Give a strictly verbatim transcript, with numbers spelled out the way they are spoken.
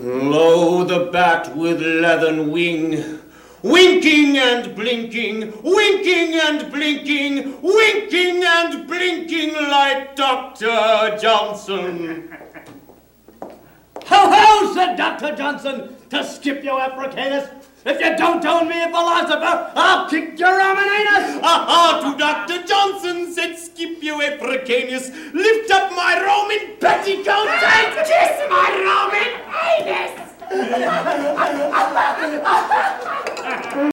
Lo, the bat with leathern wing, winking and blinking, winking and blinking, winking and blinking like Doctor Johnson. Ho, ho, said Doctor Johnson to Scipio Africanus. If you don't own me a philosopher, I'll kick your Roman anus. Aha, to Doctor Johnson, said Scipio Africanus. Lift up my Roman petticoat and kiss my Roman anus.